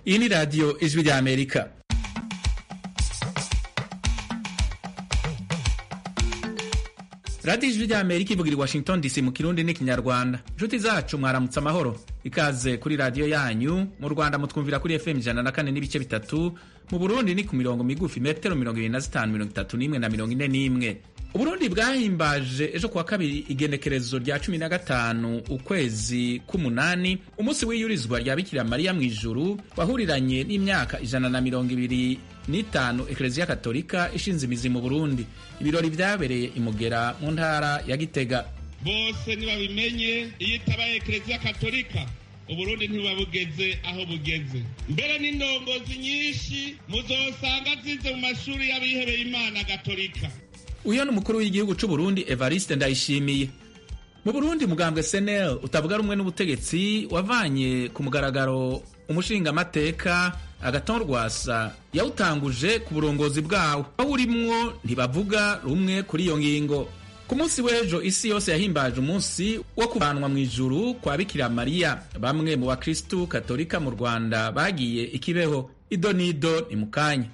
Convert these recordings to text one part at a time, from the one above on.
Iyi ni radiyo Ijwi rya Amerika. Radiyo Ijwi rya Amerika ivugira i Washington DC mu Kirundi n'ikinyarwanda. Nshuti zacu mwaramutse amahoro. Ikaze kuri radiyo yanyu. Mu Rwanda mutwumvira kuri FM 104.3, mu Burundi ni ku mirongo migufi metero 25, 31 na 41. Uburundi bwahimbaje ejo kuwa kabiri igenekerezo rya 15 ukwezi k'umunani, umunsi w'iyurizwa rya Bikira Mariya mw'ijuru wahuriranye n'imyaka 125 Eklezia Katolika ishinze imizi mu Burundi. Ibirori vyabereye imugera mu ntara ya Gitega. Bose nibabimenye iyo itabaye Eklezia Katolika Uburundi ntibabugeze aho bugeze. Mbere n'indongozi nyinshi muzosanga zize mu mashuri y'abihebeye Imana Gatolika. Uyo n'umukuru w'igihugu c'u Burundi Evariste Ndayishimiye. Mu Burundi mugambwe CNL utavuga rumwe n'ubutegetsi wavanye ku mugaragaro umushinga amateka Agathon Rwasa yawutanguje ku burongozi bwawo. Aho urimwo ntibavuga rumwe kuri iyo ngingo. Ku munsi w'ejo isi yose yahimbaje umunsi wo kuvanwa mw'ijuru kwa Bikira Mariya. Bamwe mu bakristu Katolika mu Rwanda bagiye ikibeho. Idonido ni mukanya.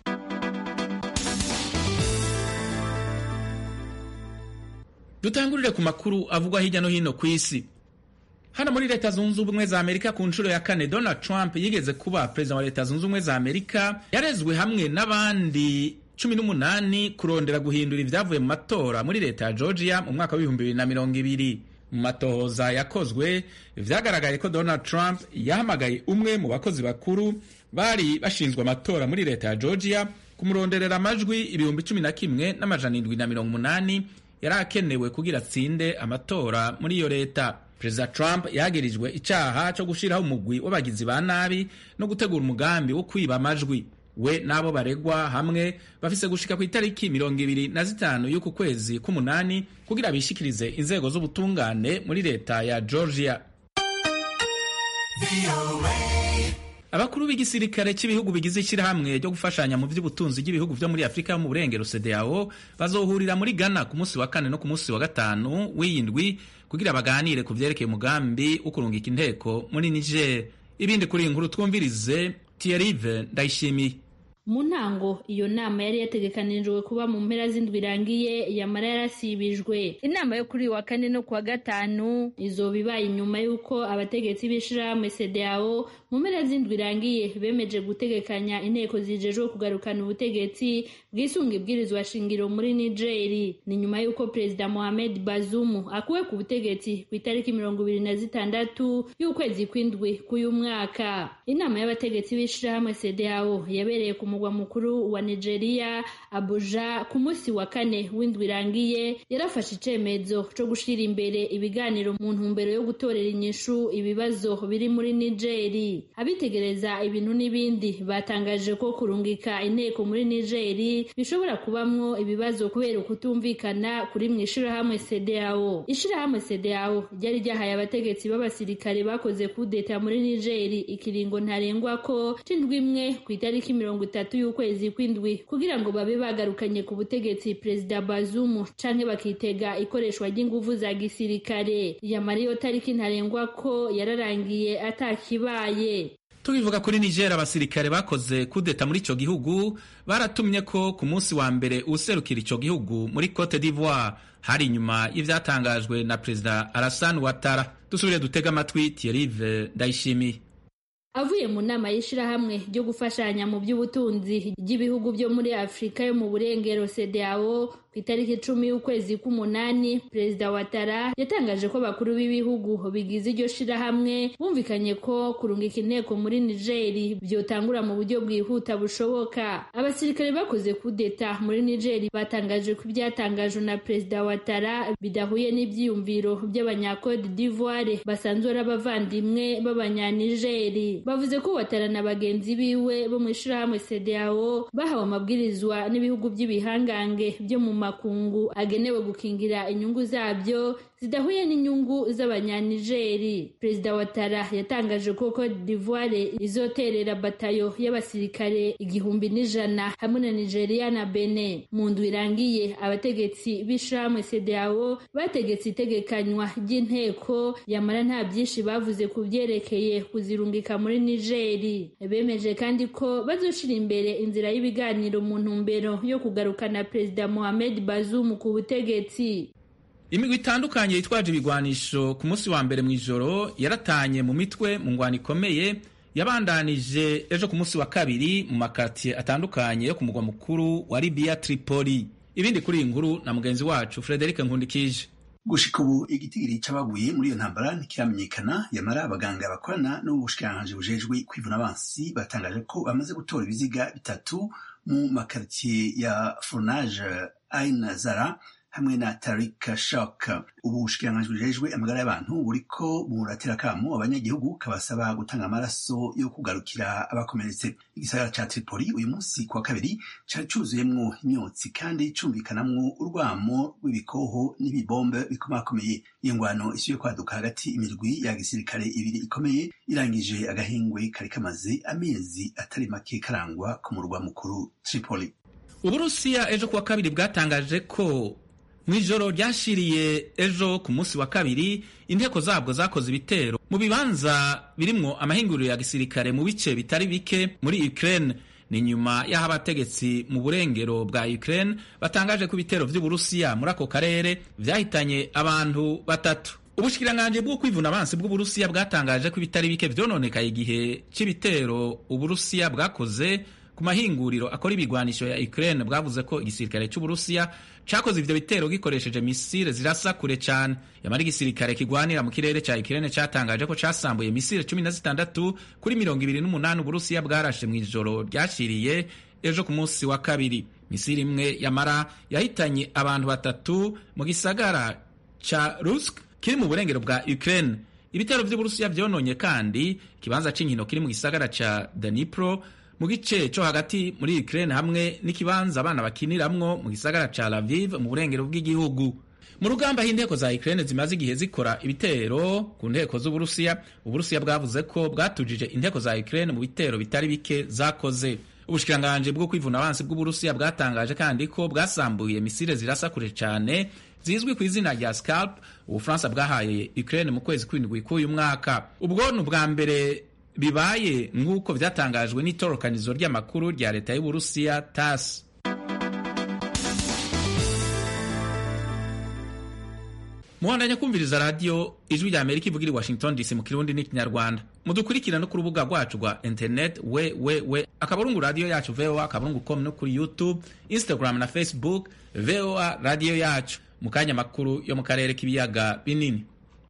Dutangurire ku makuru avugwa hirya no hino ku isi. Hano muri Leta Zunze Ubumwe za Amerika ku nshuro ya 4 Donald Trump yigeze kuba perezida wa Leta Zunze Ubumwe za Amerika yarezwe hamwe n'abandi 18 kurondera guhindura ivyavuye mu matora muri leta ya Georgia mu mwaka wa 2020. Mu matohoza yakozwe vyagaragaye ko Donald Trump yahamagaye umwe mu bakozi bakuru bari bashinzwe amatora muri leta ya Georgia kumuronderera amajwi 11,780 yarakenewe kugira atsinde amatora muri iyo leta. Perezida Trump yagirijwe icaha cyo gushiraho umugwi w'abagizi ba nabi no gutegura umugambi wo kwiba amajwi. We nabo baregwa hamwe bafise gushika ku itariki 25 y'uku kwezi k'umunani kugira bishikirize inzego z'ubutungane muri leta ya Georgia. Abakuru b'igisirikare cy'ibihugu bigize ishirahamwe ryo gufashanya mu by'ubutunzi bw'ibihugu byo muri Afrika mu burengero CEDEAO bazohurira muri Ghana ku munsi wa 4 no ku munsi wa 5 w'indwi kugira baganire ku vyerekeye umugambi wo kurungika inteko muri Niger. Ibindi kuri inkuru twumvirize Thierry Ndayishimiye. Mu ntango iyo nama yari yategekanijwe kuba mu mpera z'indwi irangiye yamara yarasibijwe. Inama yo kuri wa 4 no kuwa 5 izoba ibaye inyuma y'uko abategetsi b'ishirahamwe CEDEAO mu mpera z'indwi irangiye bemeje gutegekanya inteko zijejwe kugarukana ubutegetsi bwisunga ibwirizwa shingiro muri Niger. Ni nyuma y'uko Perezida Mohamed Bazoum akuwe ku butegetsi ku itariki 26 y'ukwezi kw'indwi k'uyu mwaka. Inama y'abategetsi b'ishirahamwe CEDEAO yabereye ku mugwa mukuru wa Nigeria Abuja ku munsi wa 4 w'indwi irangiye yarafashe icemezo cyo gushira imbere ibiganiro mu ntumbero yo gutorera inyishu ibibazo biri muri Niger. Abitegereza ibintu n'ibindi batangaje ko kurungika inteko muri Niger bishobora kubamwo ibibazo kubera kutumvikana kuri mw'ishirahamwe CEDEAO. Ishirahamwe CEDEAO ryari ryahaye abategetsi b'abasirikare bakoze kudeta muri Niger ikiringo ntarengwa ko c'indwi imwe ku itariki 30 y'ukwezi kw'indwi kugira ngo babe bagarukanye ku butegetsi Perezida Bazoum canke bakitega ikoreshwa ry'inguvu za gisirikare. Yamara iyo tariki ntarengwa ko yararangiye atakibaye. Tukivuga kuri Niger, abasirikare bakoze kudeta muri ico gihugu baratumye ko ku munsi wa mbere userukira ico gihugu muri Cote d'Ivoire hari inyuma y'ivyatangajwe na Perezida Alassane Ouattara. Dusubire dutega amatwi Thierry Ndayishimiye. Avuye mu nama y'ishirahamwe ryo gufashanya mu by'ubutunzi by'ibihugu byo muri Afrika yo mu burengero CEDEAO ku itariki 10 y'ukwezi k'umunani, Perezida Ouattara yatangaje ko bakuru b'ibihugu bigize iryo shirahamwe bumvikanye ko kurungika inteko muri Niger byotangura mu buryo bwihuta bushoboka. Abasirikare bakoze kudeta muri Niger batangaje ko ibyatangajwe na Perezida Ouattara bidahuye n'ivyiyumviro by'abanya-Cote d'Ivoire basanzwe ari abavandimwe b'abanya-Niger. Bavuze ko Ouattara na bagenzi biwe bo mu ishirahamwe CEDEAO bahawe amabwirizwa n'ibihugu by'ibihangange byo mu makungu agenewe gukingira inyungu zabyo zidahuye n'inyungu z'abanyanigeri. Perezida Ouattara yatangaje ko Cote d'Ivoire izoterera batayo y'abasirikare 1,100 hamwe na Nigeria na Benin. Mu ndwi irangiye abategetsi b'ishamwe CEDEAO bategetse itegekanywa ry'inteko, yamara nta byinshi bavuze ku byerekeye kuzirungika muri Nigeri. Bemeje kandi ko bazoshira imbere inzira y'ibiganiro mu ntumbero yo kugarukana Perezida Mohamed Bazoum ku butegetsi. Imigwi itandukanye yitwaje ibigwanisho ku munsi wa mbere mw'ijoro yaratanye mu mitwe mu ngwano ikomeye yabandanije ejo ku munsi wa kabiri mu makartier atandukanye yo ku mugwa mukuru wa Libya Tripoli. Ibindi kuri inkuru na mugenzi wacu Frederic Nkundikije. Gushika ubu igitigiri c'abaguye muri iyo ntambara ntikiramenyekana, yamara abaganga bakorana n'ubushikiranganji bujejwe kwivuna abansi batangaje ko bamaze gutora ibiziga 3 mu makartier ya Fournage, Ain Zara hamwe na Tarik Shok. Ubu bushikiranganji bujejwe amagara y'abantu buriko buratera kamo abanyagihugu kabasaba gutanga amaraso yo kugarukira abakomeretse. Igisagara ca Tripoli uyu munsi kwa kabiri cari cuzuyemwo imyotsi kandi cumvikanamwo urwamo rw'ibikoho n'ibibombe bikomakomeye. Iyo ngwano isubiye kwaduka hagati imirwi ya gisirikare ibiri ikomeye irangije agahengwe kari kamaze amezi atari make karangwa ku murwa mukuru Tripoli. Uburusiya ejo kuwa kabiri bwatangaje ko mw'ijoro ryashiriye ejo ku munsi wa kabiri inteko zabwo zakoze ibitero mu bibanza birimwo amahinguriro ya gisirikare mu bice bitari bike muri Ukraine. Ni nyuma y'aho abategetsi mu burengero bwa Ukraine batangaje ko ibitero vy'Uburusiya muri ako karere vyahitanye abantu 3. Ubushikiranganji bwo kwivuna abansi bw'Uburusiya bwatangaje ko ibitari bike vyononekaye igihe c'ibitero Uburusiya bwakoze ku mahinguriro akora ibigwanisho ya Ukraine. Bwavuze ko igisirikare c'Uburusiya cakoze ivyo bitero gikoresheje misile zirasa kure cyane. Yamara igisirikare kigwanira mu kirere ca Ukraine catangaje ko casambuye misile 16 kuri 28 Uburusiya bwarashe mw'ijoro ryashiriye ejo ku munsi wa kabiri. Misile imwe yamara yahitanye abantu 3 mu gisagara ca Rusk kiri mu burengero bwa Ukraine. Ibitero vy'Uburusiya vyononye kandi kibanza c'inkino kiri mu gisagara ca Dnipro mu gice cyo hagati muri Ukraine hamwe n'ikibanza abana bakiniramwo mu gisagara ca Lviv mu burengero bw'igihugu. Mu rugamba h'inteko za Ukraine zimaze igihe zikora ibitero ku nteko z'Uburusiya, Uburusiya bwavuze ko bwatujije inteko za Ukraine mu bitero bitari bike zakoze. Ubushikiranganji bwo kwivuna abansi bw'Uburusiya bwatangaje kandi ko bwasambuye misile zirasa kure cyane zizwi ku izina rya Scalp Ubufaransa bwahaye Ukraine mu kwezi kw'indwi k'uyu mwaka. Ubwo ni ubwa mbere bibaye nk'uko vyatangajwe n'itorokanizo ry'amakuru rya leta y'Uburusiya TASS. Muhandanya kumviriza radio Ijwi rya Amerika ivugira i Washington DC mu Kirundi n'Ikinyarwanda. Mudukurikira no ku rubuga rwacu rwa internet akaburungu radio yacu VOA.com no kuri YouTube, Instagram na Facebook VOA radio yacu. Mukanya makuru yo mu karere k'ibiyaga binini.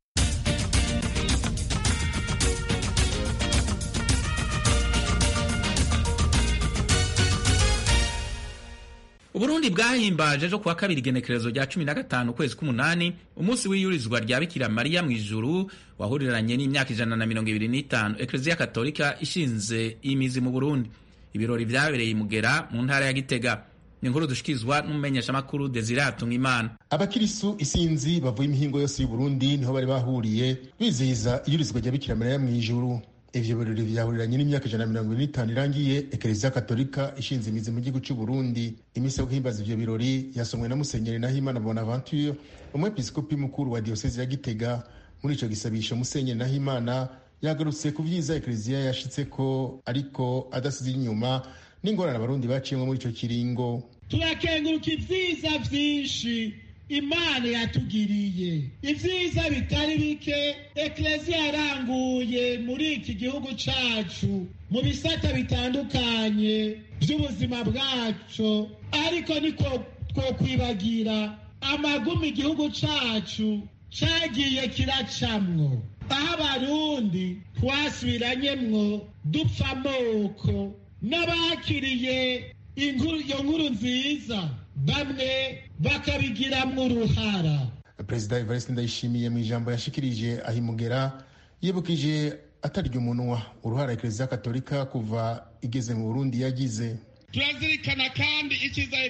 Uburundi bwahimbaje ejo kuwa kabiri igenekerezo rya 15 ukwezi k'umunani umunsi w'iyurizwa rya Bikira Mariya mw'ijuru wahuriranye n'imyaka 125 Eklezia Katolika ishinze imizi mu Burundi. Ibirori vyabereye Mugera mu ntara ya Gitega. Ni inkuru dushikizwa n'umumenyesha makuru Desire Hatungimana. Abakirisu isinzi bavuye imihingo yose y'u Burundi niho bari bahuriye bizihiza iyurizwa rya Bikira Mariya mw'ijuru. Ivyo birori vyahuriranye n'imyaka 125 irangiye Eklezia Katolika ishinze imizi mu gihugu cy'u Burundi. Imisi yo guhimbaza ivyo birori yasomwe na Musenyeri Nahimana Bonaventure, umwepiskopi mukuru wa diocese ya Gitega. Muri ico gisabisho Musenyeri Nahimana yagarutse ku vyiza Eklezia yashitseko ariko adasize inyuma n'ingorane abarundi baciyemwo muri ico kiringo. Turakenguruka ivyiza vyinshi Imana yatugiriye, ivyiza bitari bike Eklezia yaranguye muri iki gihugu cacu mu bisata bitandukanye by'ubuzima bwacu, ariko niko twokwibagira amagumi igihugu cacu cagiye kiracamwo, aho abarundi twasubiranyemwo dupfa amoko n'abakiriye iyo nkuru nziza bamwe bakabigiramwo uruhara. Perezida Evariste Ndayishimiye mu ijambo yashikirije ahimugera yibukije atarya umunwa uruhara Eklezia Katolika kuva igeze mu Burundi yagize. Turazirikana kandi icyiza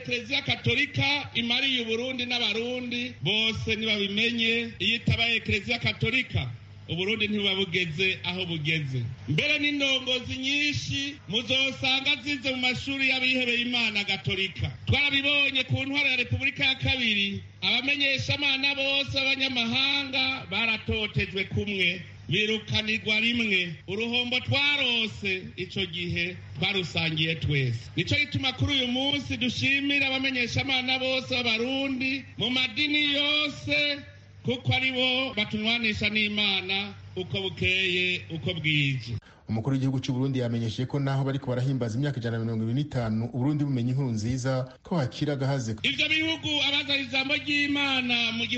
ekereziya katolika imariye uburundi n'abarundi bose nibabimenye. iyo itabaye ekereziya katolika uburundi ntibuba bugeze aho bugeze. mbere n'indongozi nyinshi muzosanga zize mu mashuri y'abihebeye imana gatolika. twarabibonye ku ntwaro ya repubulika ya kabiri, abamenyeshamana bose b'abanyamahanga baratotejwe kumwe, birukanirwa rimwe. uruhombo twarose ico gihe twarusangiye twese. nico gituma kuri uyu munsi dushimira abamenyeshamana bose b'abarundi mu madini yose, kuko ari bo batunwanisha n'Imana uko bukeye uko bwije. umukuru w'igihugu cy'u Burundi yamenyesheje ko naho bariko barahimbaza imyaka 125 Uburundi bumenye inkuru nziza ko hakira gahaze. ivyo bihugu abaza ijambo ry'Imana mu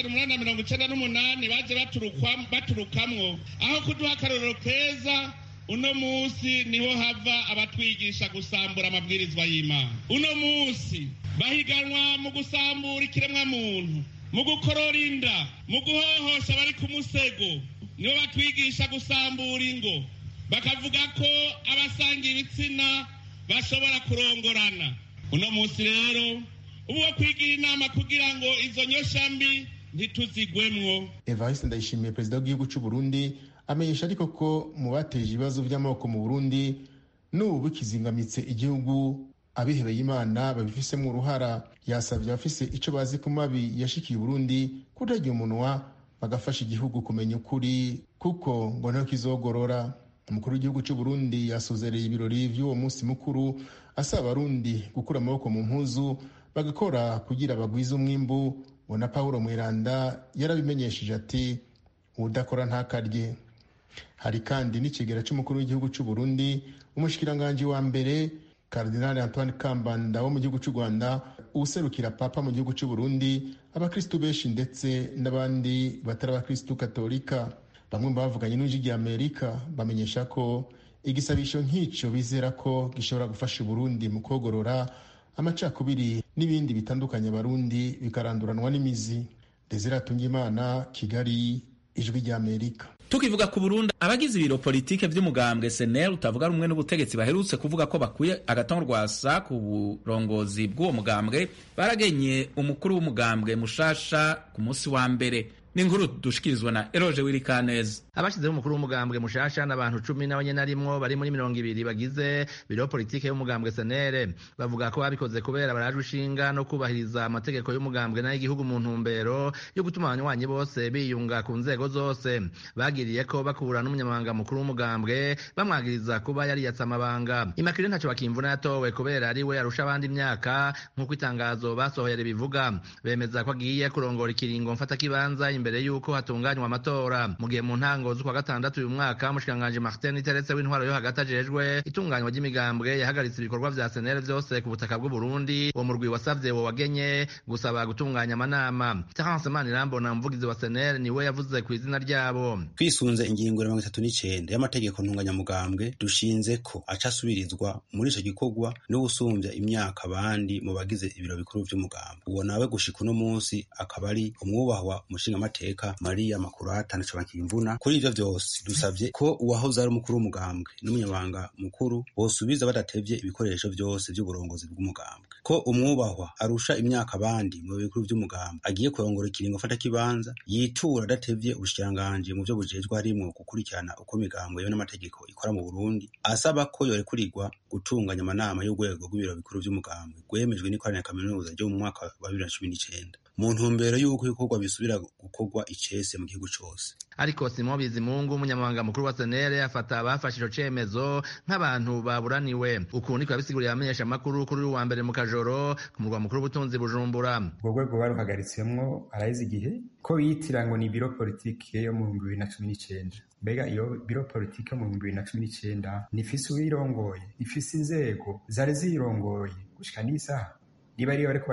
1898 baje baturukamwo, aho kuduha akarorero keza, uno musi niho hava abatwigisha gusambura amabwirizwa y'Imana. uno musi bahiganwa mu gusambura ikiremwa muntu, mu gukorora inda, mu guhohosha bari ku musego. nibo batwigisha gusambura ingo, bakavuga ko abasanga ibitsina bashobora kurongorana. uno munsi rero ubu wo kwigira inama kugira ngo izo nyoshambi ntituzigwemwo. Evariste Ndayishimiye, perezida w'igihugu cy'u Burundi, amenyesha ariko ko mu bateje ibibazo by'amoko mu Burundi n'ubu bikizingamitse igihugu abihebeye Imana babifisemo uruhara. yasabye abafise ico bazi ku mabi yashikiye Burundi kutarya umunwa bagafasha igihugu kumenya ukuri, kuko ngo ntaho kizogorora. umukuru w'igihugu cy'u Burundi yasozereye ibirori vy'uwo munsi mukuru, asaba abarundi gukura amaboko mu mpuzu bagakora kugira bagwize umwimbu. bona Paulo Mweranda yarabimenyesheje ati udakora ntakarye. hari kandi n'ikigera cy'umukuru w'igihugu cy'u Burundi, umushikiranganji wa mbere Cardinal Antoine Kambanda wo mu gihugu cy'u Rwanda, userukira Papa mu gihugu cy'u Burundi, abakristu benshi ndetse n'abandi batari abakristu katolika. bamwe mu bavuganye n'ijwi ry'Amerika bamenyesha ko igisabisho nk'icyo bizera ko gishobora gufasha Burundi mu kogorora amacakubiri n'ibindi bitandukanye abarundi bikaranduranwa n'imizi. Desire Tungimana, Kigali, ijwi ry'Amerika. tukivuga ku Burundi, abagize ibiro politike vy'umugambwe SNL utavuga rumwe n'ubutegetsi baherutse kuvuga ko bakuye agatongo rwasa ku burongozi bw'uwo mugambwe baragenye umukuru w'umugambwe mushasha ku munsi wa mbere. n'inkuru dushikirizwa na Eroje Wirikaneza. abashizeho umukuru w'umugambwe mushasha n'abantu 10 n'abanye narimwo bari muri 20 bagize biro politike y'umugambwe SNL bavuga ko babikoze kubera barajwe ishinga no kubahiriza amategeko y'umugambwe n'ay'igihugu mu ntumbero yo gutuma abanywanyi bose biyunga ku nzego zose. bagiriye ko bakura n'umunyamabanga mukuru w'umugambwe bamwagiriza kuba yari yatsamabanga. Immaculée ntacyo bakimvuna yatowe kubera ari we arusha abandi imyaka nk'uko itangazo basohoye ribivuga. bemeza ko agiye kurongora ikiringo mfata kibanza imbere yuko hatunganywa amatora. mu gihe mu ntango z'ukwa gatandatu uyu mwaka umushikiranganji Martin Teretse w'intwaro yo hagati ajejwe itunganywa ry'imigambwe yahagaritse ibikorwa vya SNL vyose ku butaka bw'u Burundi. uwo murwi wasavye wo wagenye gusaba gutunganya amanama. Terence Manirambona, umuvugizi wa SNL, niwe yavuze ku izina ryabo. twisunze ingingo ya 39 y'amategeko ntunganyamugambwe dushinze ko aca asubirizwa muri ico gikorwa no gusumbya imyaka abandi mu bagize ibiro bikuru vy'umugambwe. uwo nawe gushika uno munsi akaba ari umwubahwa umushingamateka Maria Makurata Ntacyo bakimvuna. kuri ivyo vyose dusavye ko uwahoze ari umukuru w'umugambwe n'umunyamabanga mukuru bosubiza badatevye ibikoresho vyose vy'uburongozi bw'umugambwe, ko umwubahwa arusha imyaka abandi mu bikuru vy'umugambwe agiye kurongora ikiringo fata kibanza, yitura adatevye ubushikiranganji mu vyo bujejwe harimwo gukurikirana uko imigambwe yewe n'amategeko ikora mu Burundi, asaba ko yorekurirwa gutunganya amanama y'urwego rw'ibiro bikuru vy'umugambwe rwemejwe n'ikoraniro kaminuza ryo mu mwaka wa 2019 mu ntumbero y'uko ibikorwa bisubira gukorwa icese mu gihugu cose. ariko Simon Bizimungu, umunyamabanga mukuru wa SNL, afata abafashe ico cemezo nk'abantu baburaniwe. uku niko yabisiguriye abamenyesha amakuru kuri uwa mbere mu kajoro ku murwa mukuru w'ubutunzi Bujumbura. ubwo rwego baruhagaritsemwo araheze igihe ko yitira ngo ni biro politike yo mu 2019. mbega iyo biro politike yo mu 2019 nifise uwirongoye, ifise inzego zari zirongoye gushika n'isaha niba ariyo bariko baravuga.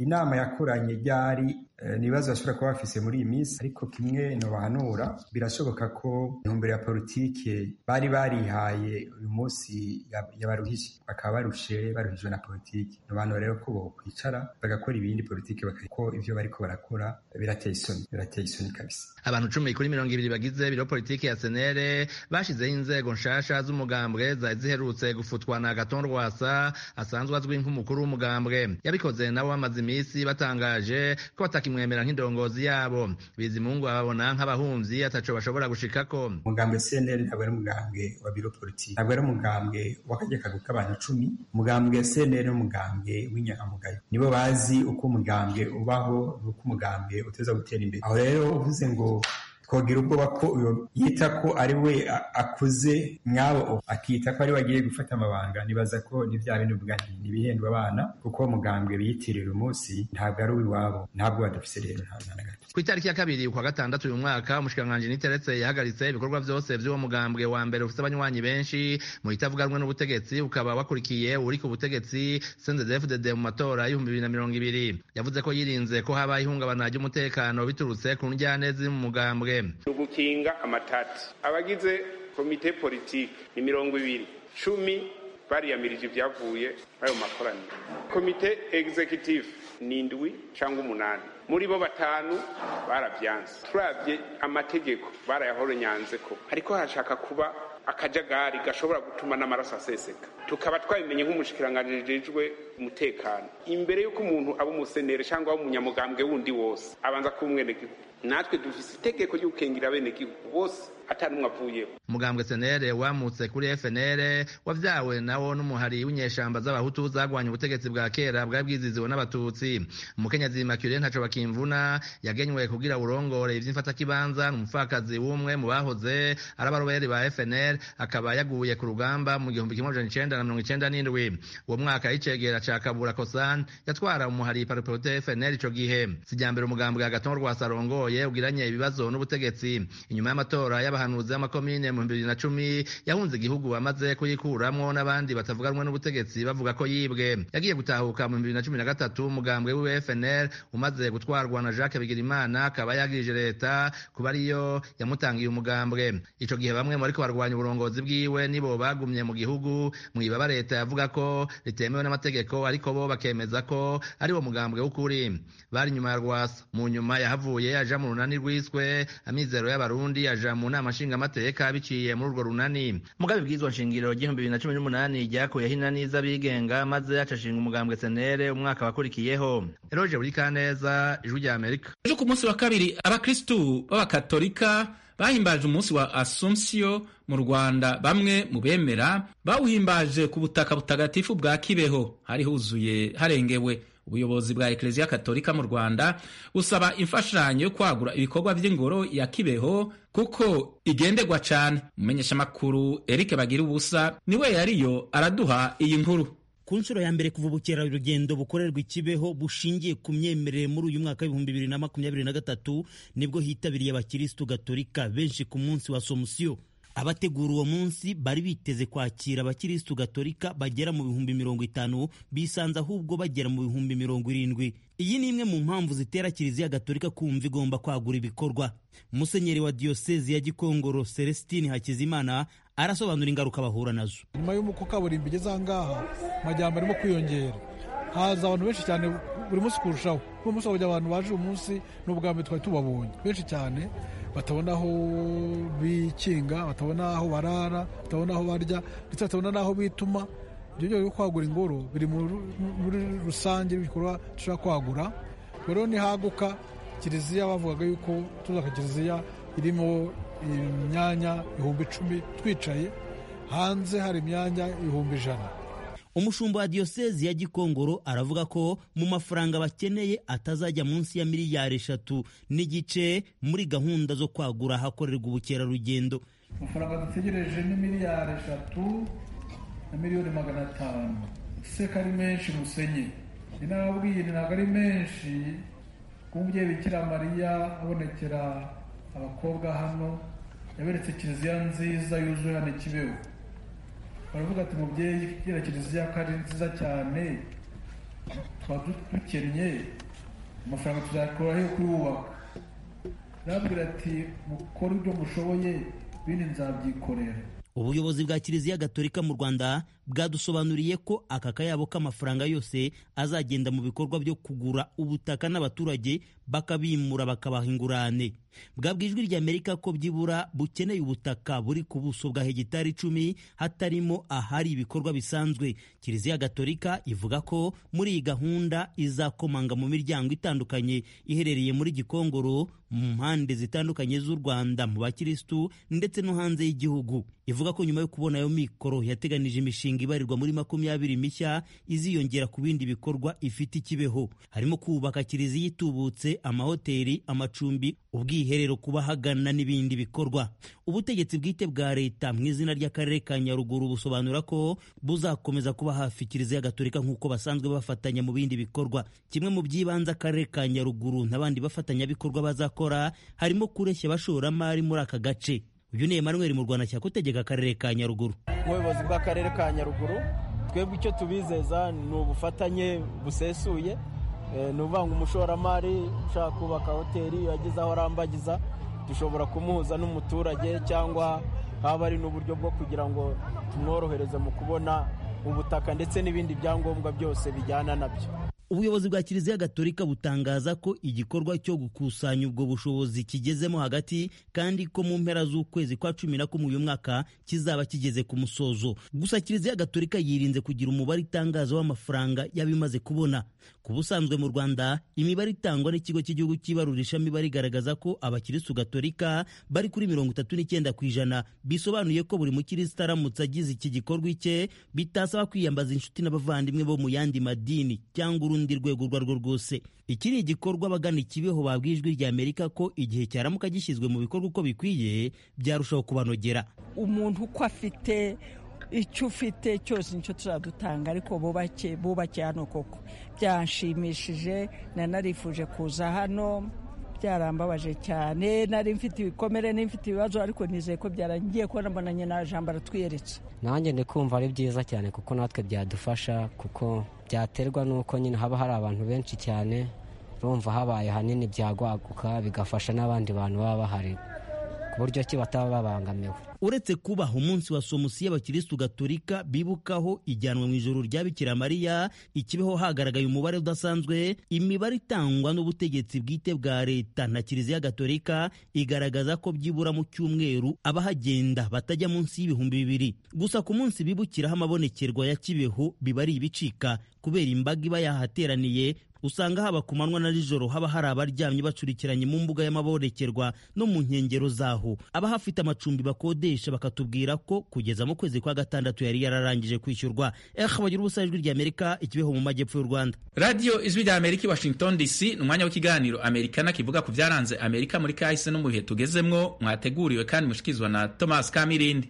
inama yakoranye ryari nibazo bashobora kuba bafise muri iyi minsi, ariko kimwe no bahanura birashoboka ko intumbero ya politike bari barihaye uyu munsi yabaruhije, bakaba baruhijwe na politike. Abantu rero ko bokwicara bagakora ibindi politike ko ivyo bariko barakora birateye isoni kabisa. Abantu 10 kuri 20 bagize biro politike ya senere bashizeho inzego nshasha z'umugambwe zari ziherutse gufutwa na Agathon Rwasa asanzwe azwi nk'umukuru w'umugambwe. Yabikoze nabo bamaze imisi batangaje ko batakimwemera nk'indongozi yabo. Bizimungu ababona nk'abahumvyi ataco bashobora gushikako. Umugambwe senere ntabwo ari umugambwe wa biro politike, ntabwo ari umugambwe w'akajyakagu k'abantu 10. Umugambwe senere n'umugambwe w'inyangamugayo, nibo bazi uko umugambwe ubaho n'uko umugambwe uteza gutera imbere. Aho rero uvuze ngo twogira ubwoba ko uyo yita ko ari we akuze mwabo akita ko ari wagiye gufata amabanga, nibaza ko ni vya bintu bwa ntibihendwa abana, kuko umugambwe biyitirira umunsi ntabwo ari uw'iwabo, ntabwo badafise rero nta na gato. Ku itariki ya 2 kwa gatandatu uyu mwaka umushikiranganji Niteretse yahagaritse ibikorwa vyose vy'uwo mugambwe wa mbere ufise abanywanyi benshi mu itavuganwe n'ubutegetsi, ukaba wakurikiye uri ku butegetsi CNDD-FDD mu matora y'2020. Yavuze ko yirinze ko haba ihungabana ry'umutekano biturutse ku njyane ziri mu mugambwe. Ugukinga amatati, abagize komite politike ni 20, 10 bariyamirije ibyavuye ayo makoraniro. Komite executive ni 7 cyangwa 8, muri bo 5 barabyanze. Turavye amategeko barayahoronyanze ko ariko hashaka kuba akajagari gashobora gutuma n'amaraso aseseka. Tukaba twabimenye nk'umushikiranganje jejwe umutekano, imbere yuko umuntu aba umusenere cyangwa umunyamugambwe wundi wose abanza kumwenegihugu. Natwe dufise itegeko ry'ukengira abenegihugu bose atanumwe avuyeho. Umugambwe senere wamutse kuri FNL wavyawe nawo n'umuhari w'inyeshamba z'abahutu zagwanya ubutegetsi bwa kera bwabwiziziwe n'abatutsi. Umukenyezi Immaculée ntaco bakimvuna yagenywe kugira urongore ivy'imfata kibanza n'umupfakazi w'umwe mu bahoze arabarobere ba FNL, akaba yaguye ku rugamba mu 1997. Uwo mwaka y'icegera ca Kabura Kosan yatwara umuhari pariporote FNL ico gihe. Sijambere umugambwe Agathon Rwasa arongoye ugiranye ibibazo n'ubutegetsi. Inyuma y'amatora y'abahanuzi y'amakomine mu 2010 yahunze igihugu amaze kuyikuramwo n'abandi batavuganwe n'ubutegetsi bavuga ko yibwe. Yagiye gutahuka mu 2013 umugambwe w'u FNL umaze gutwarwa na Jacques Bigirimana, akaba yagirije leta kuba ariyo yamutangiye umugambwe. Ico gihe bamwe muri ko barwanya uburongozi bwiwe nibo bagumye mu gihugu mwibaba leta yavuga ko ritemewe n'amategeko, ariko bo bakemeza ko ari wo mugambwe w'ukuri. Bari nyuma ya Rwasa, mu nyuma yahavuye aja mu runani rwiswe Amizero y'Abarundi, aja mu nama nshingamateka biciye muri urwo runani. Mugabe bwizwa nshingiro g'2018 ryakuyeho inani z'abigenga maze acashinga umugambwe senere umwaka wakurikiyeho. Eroje Burikaneza, Ijwi rya Amerika. Ejo ku munsi wa kabiri abakristu b'abakatolika bahimbaje umunsi wa Assumption mu Rwanda. Bamwe mu bemera bawuhimbaje ku butaka butagatifu bwa Kibeho, hari huzuye harengewe. Ubuyobozi bwa Eklezia Katolika mu Rwanda busaba imfashanyo yo kwagura ibikorwa by'ingoro ya Kibeho kuko igendegwa cyane. Umumenyesha makuru Eric Bagira ubusa niwe yariyo araduha iyi nkuru. Ku nshuro ya mbere kuva ubukerarugendo bukorerwa ikibeho bushingiye ku myemerere muri uyu mwaka w'2023 nibwo hitabiriye abakirisitu Gatolika benshi ku munsi wa Assumption. Abategura uwo munsi bari biteze kwakira abakirisitu Gatolika bagera mu 50,000, bisanze ahubwo bagera mu 70,000. Iyi ni imwe mu mpamvu zitera Kiliziya Gatolika kumva igomba kwagura ibikorwa. Musenyeri wa Diocese ya Gikongoro Celestine Hakizimana arasobanura ingaruka bahura nazo. Nyuma y'uko kaburimbo igeze ahangaha amajyambere arimo kwiyongera, haza abantu benshi cyane buri munsi kurushaho. Uyu munsi wajya abantu baje uyu munsi n'ubwa mbere twari tubabonye benshi cyane, batabona aho bikinga, batabona aho barara, batabona aho barya, ndetse batabona n'aho bituma. Ibyo byo kwagura ingoro biri muri rusange ibikorwa dushaka kwagura. Rero nihaguka Kiliziya bavugaga yuko tuzaka Kiliziya irimo imyanya 10,000 twicaye, hanze hari imyanya 100,000. Umushumba wa Diocese ya Gikongoro aravuga ko mu mafaranga bakeneye atazajya munsi ya miliyari 3 n'igice muri gahunda zo kwagura hakorerwa ubukerarugendo. Amafaranga dutegereje ni miliyari 3 na miliyoni 500. Seka ari menshi musenye. Ninababwiye ntabwo ari menshi. Kumubyeyi Bikira Mariya abonekera abakobwa hano, yaberetse Kiliziya nziza yuzuye hano Kibeho. Baravuga ati mubyeyi kira Kiliziya kari nziza cyane, twaba dukennye amafaranga tuzakura he kuyubaka. Nabwira ati mukore ibyo mushoboye bindi nzabyikorera. Ubuyobozi bwa Kiliziya Gatolika mu Rwanda bwadusobanuriye ko aka kayabo k'amafaranga yose azagenda mu bikorwa byo kugura ubutaka n'abaturage bakabimura bakabaha ingurane. Bwabwijwe ry'Amerika ko byibura bukeneye ubutaka buri ku buso bwa hegitari 10 hatarimo ahari ibikorwa bisanzwe. Kiliziya Gatolika ivuga ko muri iyi gahunda izakomanga mu miryango itandukanye iherereye muri Gikongoro, mu mpande zitandukanye z'u Rwanda, mu bakirisitu ndetse no hanze y'igihugu. Ivuga ko nyuma yo kubona ayo mikoro yateganije imishinga ibarirwa muri 20 mishya iziyongera ku bindi bikorwa ifite Kibeho, harimo kubaka kiliziya itubutse, amahoteli, amacumbi, ubwiherero kubahagana n'ibindi bikorwa. Ubutegetsi bwite bwa leta mu izina ry'akarere ka Nyaruguru busobanura ko buzakomeza kuba hafi Kiliziya Gatolika nk'uko basanzwe bafatanya mu bindi bikorwa. Kimwe mu by'ibanze akarere ka Nyaruguru n'abandi bafatanyabikorwa bazakora harimo kureshya abashoramari muri aka gace. Uyu ni Emmanuel mu Rwanda cyakutegeka akarere ka Nyaruguru. Ubuyobozi bw'akarere ka Nyaruguru twebwe icyo tubizeza ni ubufatanye busesuye, ni uvanga umushoramari ushaka kubaka hoteli yagize aho arambagiza dushobora kumuhuza n'umuturage, cyangwa haba ari n'uburyo bwo kugira ngo tumworohereze mu kubona ubutaka ndetse n'ibindi byangombwa byose bijyana nabyo. Ubuyobozi bwa Kiliziya Gatolika butangaza ko igikorwa cyo gukusanya ubwo bushobozi kigezemo hagati, kandi ko mu mpera z'ukwezi kwa 11 uyu mwaka kizaba kigeze ku musozo. Gusa Kiliziya Gatolika yirinze kugira umubare itangaza w'amafaranga yabimaze kubona. Ku busanzwe mu Rwanda imibare itangwa n'ikigo cy'igihugu cy'ibarurisha mibare igaragaza ko abakirisitu Gatolika bari kuri 39%, bisobanuye ko buri mukirisitu aramutse agize iki gikorwa icye bitasaba kwiyambaza inshuti n'abavandimwe bo mu yandi madini cyangwa urundi rwego rwo rwose. Iki ni igikorwa abagana Kibeho babwijwe ry'Amerika ko igihe cyaramuka gishyizwe mu bikorwa uko bikwiye byarushaho kubanogera. Umuntu uko afite icyo ufite cyose nicyo tuzadutanga, ariko bubake hano koko byanshimishije. Nanarifuje kuza hano, byarambabaje cyane, nari mfite ibikomere n'imfite ibibazo, ariko nizeye ko byarangiye ko nabonanye na Jambo aratwiyeretse. Nanjye ndi kumva ari byiza cyane kuko natwe byadufasha, kuko byaterwa n'uko nyine haba hari abantu benshi cyane, urumva habaye hanini byagwaguka bigafasha n'abandi bantu baba bahari ku buryo ki bataba babangamiwe. Uretse kubaho umunsi wa somusi y'abakirisitu Gatolika bibukaho ijyanwa mu ijoro rya Bikira Mariya, Ikibeho hagaragaye umubare udasanzwe. Imibare itangwa n'ubutegetsi bwite bwa leta na Kiliziya Gatolika igaragaza ko byibura mu cyumweru abahagenda batajya munsi y'ibihumbi 2,000. Gusa ku munsi bibukiraho amabonekerwa ya Kibeho biba ari ibicika kubera imbaga iba yahateraniye. Usanga haba ku manywa na nijoro haba hari abaryamye bacurikiranye mu mbuga y'amabonekerwa no mu nkengero zaho. Abahafite amacumbi bakodesha bakatubwira ko kugeza mu kwezi kwa 6 yari yararangije kwishyurwa. Bagira ubusa ijwi ry'Amerika Ikibeho mu majyepfo y'u Rwanda. Radio Ijwi ry'Amerika Washington DC, n'umwanya w'ikiganiro Amerikana kivuga ku byaranze Amerika muri kahise no mu bihe tugezemwo, mwateguriwe kandi mushikizwa na Thomas Kamirindi.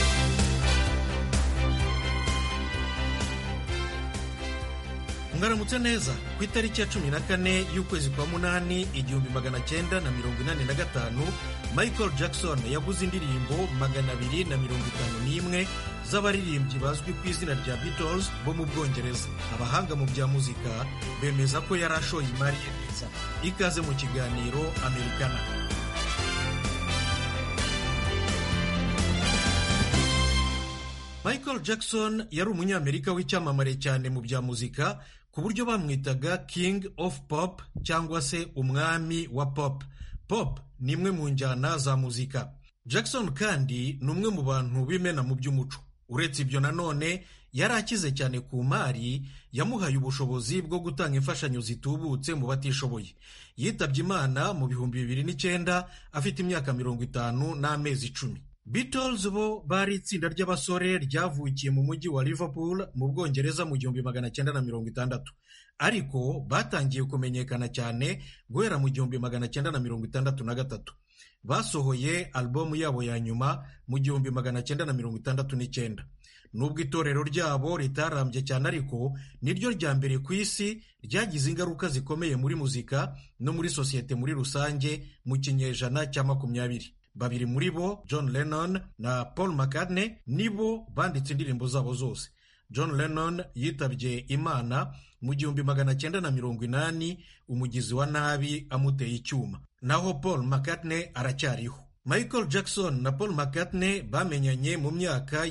Mwaramutse neza. Ku itariki ya 14 y'ukwezi kwa 8 1985, Michael Jackson yaguze indirimbo 251 z'abaririmbyi bazwi ku izina rya Beatles bo mu Bwongereza. Abahanga mu bya muzika bemeza ko yari ashoye imari ye neza. Ikaze mu kiganiro Amerikana. Michael Jackson yari umunyamerika w'icyamamare cyane mu bya muzika, ku buryo bamwitaga King of Pop cyangwa se umwami wa pop. Pop ni imwe mu njyana za muzika. Jackson kandi ni umwe mu bantu b'imena mu by'umuco. Uretse ibyo nanone yari akize cyane ku mari yamuhaye ubushobozi bwo gutanga imfashanyo zitubutse mu batishoboye. Yitabye Imana mu 2009 afite imyaka 50 n'amezi 10. Beatles bo bari itsinda ry'abasore ryavukiye mu mujyi wa Liverpool mu Bwongereza mu 1960, ariko batangiye kumenyekana cyane guhera mu 1963. Basohoye albumu yabo ya nyuma mu 1969. Nubwo itorero ryabo ritarambye cyane, ariko niryo rya mbere ku isi ryagize ingaruka zikomeye muri muzika no muri sosiyete muri rusange mu kinyejana cya 20. Babiri muri bo, John Lennon na Paul McCartney, nibo banditse indirimbo zabo zose. John Lennon yitabye Imana mu 1980 umugizi wa nabi amuteye icyuma. Naho Paul McCartney aracyariho. Michael Jackson na Paul McCartney bamenyanye mu myaka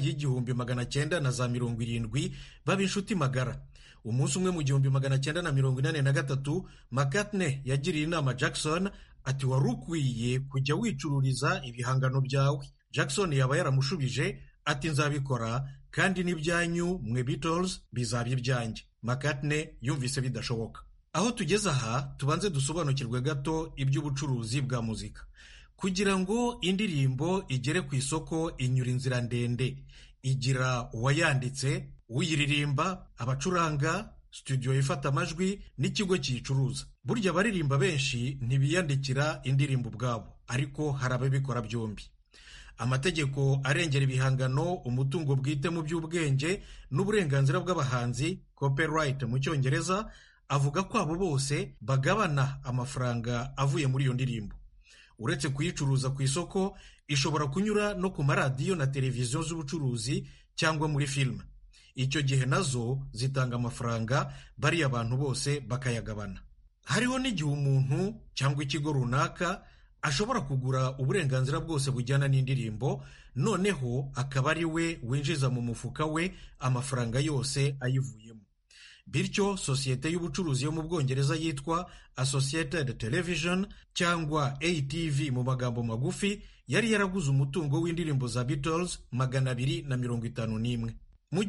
y'1970 baba inshuti magara. Umunsi umwe mu 1983 McCartney yagiriye inama Jackson ati wari ukwiye kujya wicururiza ibihangano byawe. Jackson yaba yaramushubije ati nzabikora kandi n'ibyanyu mwe Beatles bizaba ibyanjye. McCartney yumvise bidashoboka. Aho tugeze aha tubanze dusobanukirwe gato iby'ubucuruzi bwa muzika. Kugira ngo indirimbo igere ku isoko inyura inzira ndende, igira uwayanditse, uyiririmba, abacuranga, studio ifata amajwi n'ikigo kiyicuruza. Burya abaririmba benshi ntibiyandikira indirimbo ubwabo, ariko hari ababikora byombi. Amategeko arengera ibihangano, umutungo bwite mu by'ubwenge n'uburenganzira bw'abahanzi, copyright mu Cyongereza, avuga ko abo bose bagabana amafaranga avuye muri iyo ndirimbo. Uretse kuyicuruza ku isoko, ishobora kunyura no ku maradiyo na televiziyo z'ubucuruzi cyangwa muri filime. Icyo gihe nazo zitanga amafaranga, bariya abantu bose bakayagabana. Hariho n'igihe umuntu cyangwa ikigo runaka ashobora kugura uburenganzira bwose bujyana n'indirimbo, noneho akaba ari we winjiza mu mufuka we amafaranga yose ayivuyemo. Bityo sosiyete y'ubucuruzi yo mu Bwongereza yitwa Associated Television cyangwa ATV mu magambo magufi yari yaraguze umutungo w'indirimbo za Beatles 251. Mu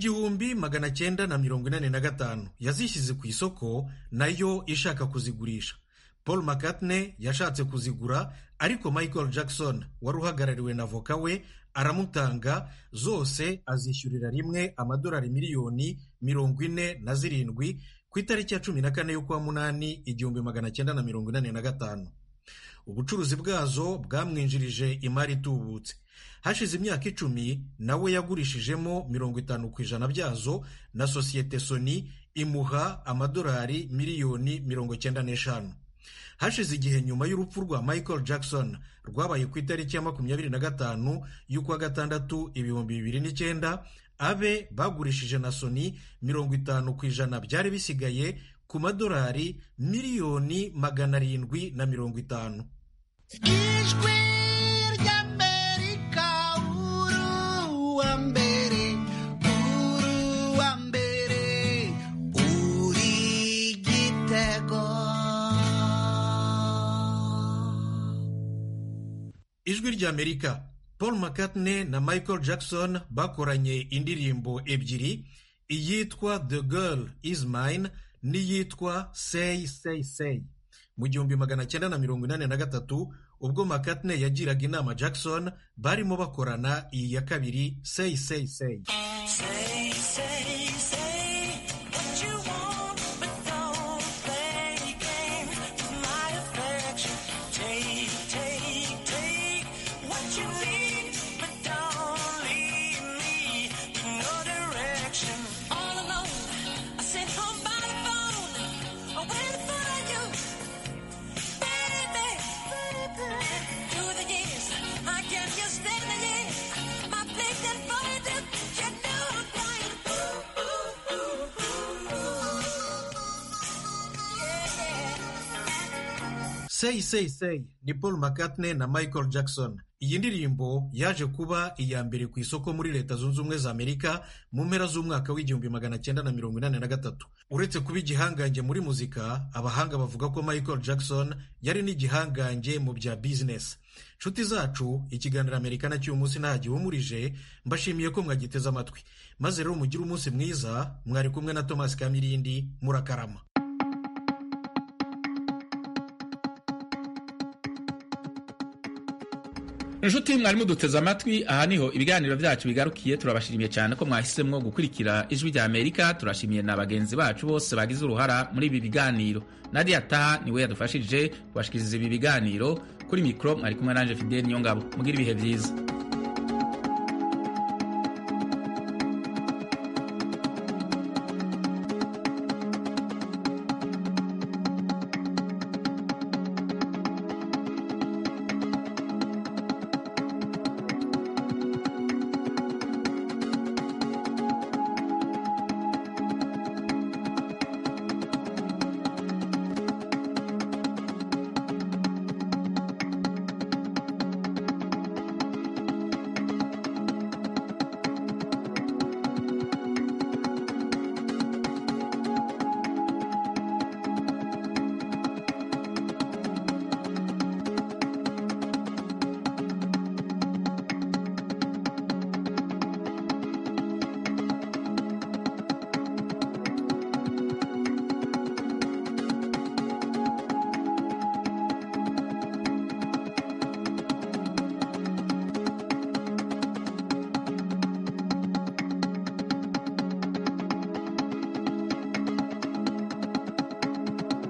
1985 yazishyize ku isoko nayo ishaka kuzigurisha. Paul McCartney yashatse kuzigura, ariko Michael Jackson wari uhagarariwe na avoka we aramutanga, zose azishyurira rimwe amadolari miliyoni 47 ku itariki ya 14 y'ukwa munani 1985. Ubucuruzi bwazo bwamwinjirije imari itubutse. Hashize imyaka 10 nawe yagurishijemo 50% byazo, na sosiyete Sony imuha amadolari miliyoni 95. Hashize igihe nyuma y'urupfu rwa Michael Jackson rwabaye ku itariki ya 25 y'ukwa gatandatu 2009, abe bagurishije na Sony 50% byari bisigaye ku madolari miliyoni 750. Ijwi ry'Amerika uruwa mbere, uruwa mbere, uri igitego. Ijwi ry'Amerika. Paul McCartney na Michael Jackson bakoranye indirimbo ebyiri, iyitwa The Girl Is Mine n'iyitwa Say Say Say. Mu 1983 ubwo McCartney yagiraga inama Jackson, barimo bakorana iyi ya kabiri, Say Say Say. Say, say, say what you want, but don't play games with my affection. Take, take, take what you need, but don't leave me with no direction. All alone, I sit home by the phone, waiting for you. Baby, baby, through the years, I can't just stand the years. My place and void, you know I'm crying. Ooh, ooh, ooh, ooh. Say Say Say ni Paul McCartney na Michael Jackson. Iyi ndirimbo yaje kuba iya mbere ku isoko muri Leta Zunze Ubumwe za Amerika mu mpera z'umwaka w'1983. Uretse kuba igihangange muri muzika, abahanga bavuga ko Michael Jackson yari n'igihangange mu bya business. Nshuti zacu, ikiganiro Amerikana cy'uyu munsi ntagihumurije, mbashimiye ko mwagiteze amatwi. Maze rero mugire umunsi mwiza, mwari kumwe na Thomas Kamirindi, murakarama. Inshuti mwarimu duteze amatwi, aha niho ibiganiro byacu bigarukiye. Turabashimiye cyane ko mwahisemwo gukurikira Ijwi rya Amerika. Turashimiye na bagenzi bacu bose bagize uruhara muri ibi biganiro. Nadia Taha niwe yadufashije kubashikiriza ibi biganiro. Kuri mikro mwari kumwe nanje Fidel Nyongabo. Mugire ibihe byiza.